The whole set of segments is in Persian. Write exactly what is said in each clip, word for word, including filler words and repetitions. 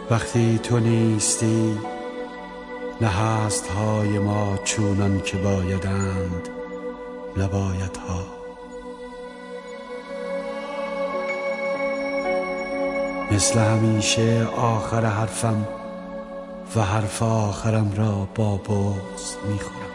وقتی تو نیستی نه هست های ما چونان که بایدند نباید ها. مثل همیشه آخر حرفم و حرف آخرم را با بغض میخورم.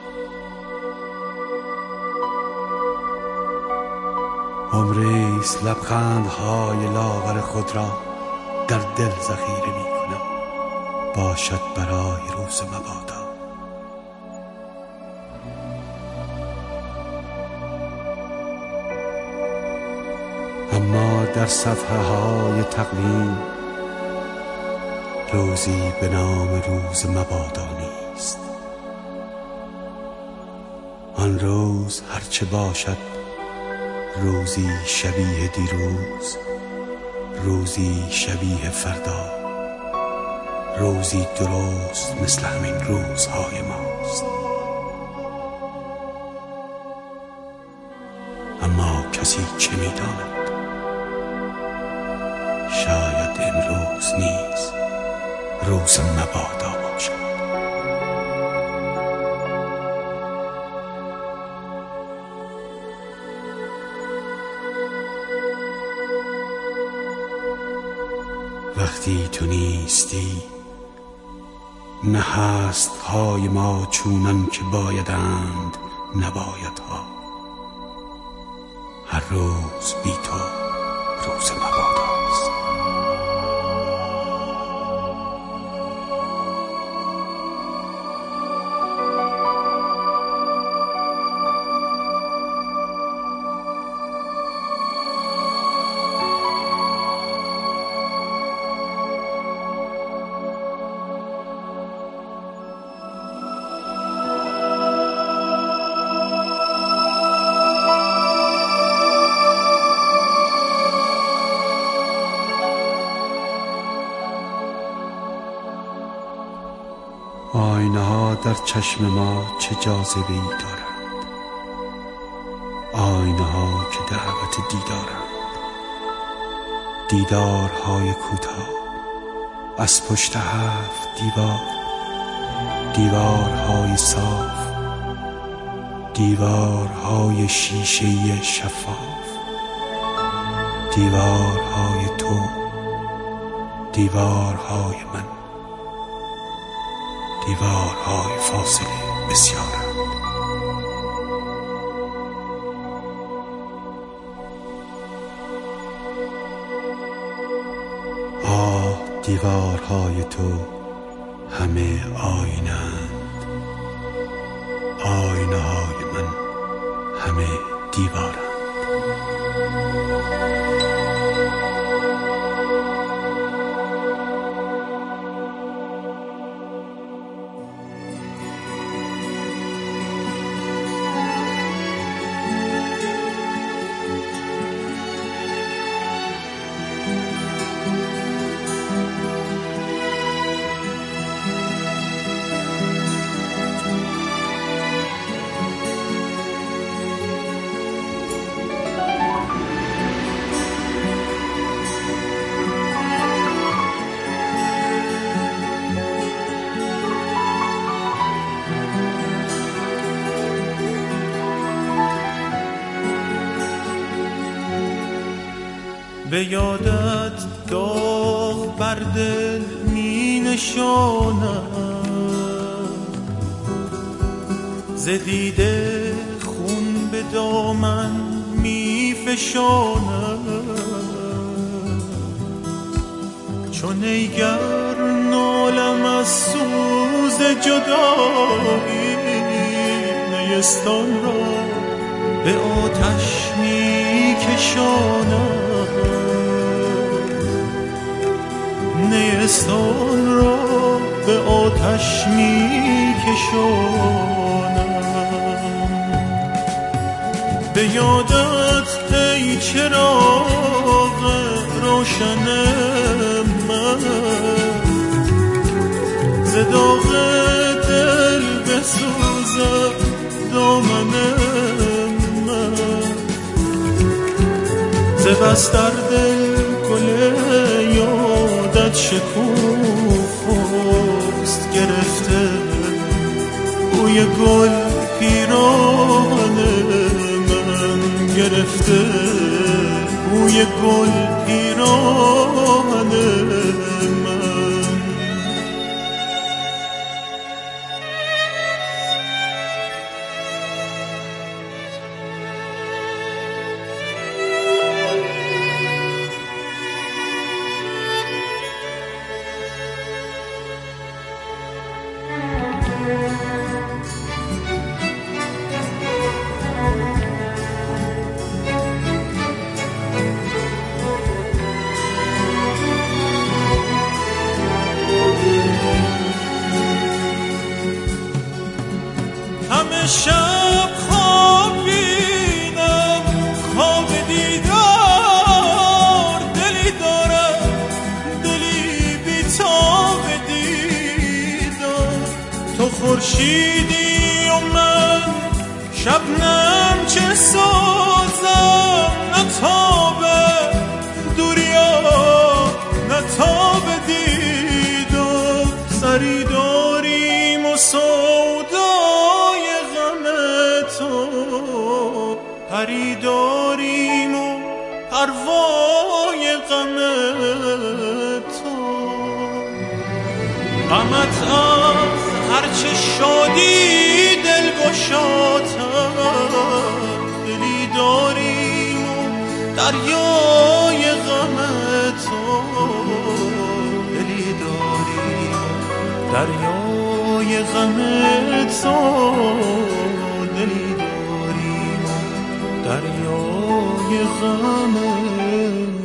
عمریست لبخندهای لاغر خود را در دل ذخیره میکنم، باشد برای روز مبادا. اما در صفحه های تقویم روزی به نام روز مبادا نیست. آن روز هرچه باشد روزی شبیه دیروز، روزی شبیه فردا، روزی درست مثل همین روزهای ماست. اما کسی چه می‌داند؟ شاید امروز نیز روز مبادا باشد. وقتی تو نیستی نه هست های ما چونان که بایدند نباید ها. هر روز بی تو روز مباداست. آینه ها در چشم ما چه جاذبه‌ای دارند، آینه ها که دعوت دیدارند، دیدارهای کوتاه از پشت هفت دیوار، دیوارهای صاف، دیوارهای شیشه‌ای شفاف، دیوارهای تو، دیوارهای من، دیوارهای فاصله بسیارند. آه دیوارهای تو همه آینه‌اند، آینه های من همه دیوارند. به یادت داغ بر دل می نشانم، ز دیده خون به دامن می فشانم. چون ایگر نالم از سوز جدایی، نیستان را به آتش می کشانم، نیستان را به آتش می کشانم. به یادت ای چراغ روشن من، ز داغ دل بسوزد دامن من، ز بستر دل گل یادت شکوفت، بوی گل پیراهن من گرفته، بوی گل پیراهن من. همه شب خوابیدم خواب دیدار، دلی دارم دلی بی‌تاب دیدار. تو خورشیدی و من شبنم چه سازم، نه تاب دوریا نه تاب دیدار. سری داریم و سودای غم تو، پری داریم و پروای غم تو. غمت از هرچه شادی دل گشاتر، دلی داریم و دریای غم تو، دلی داریم دریای غم تو، دلی داریم دریای غم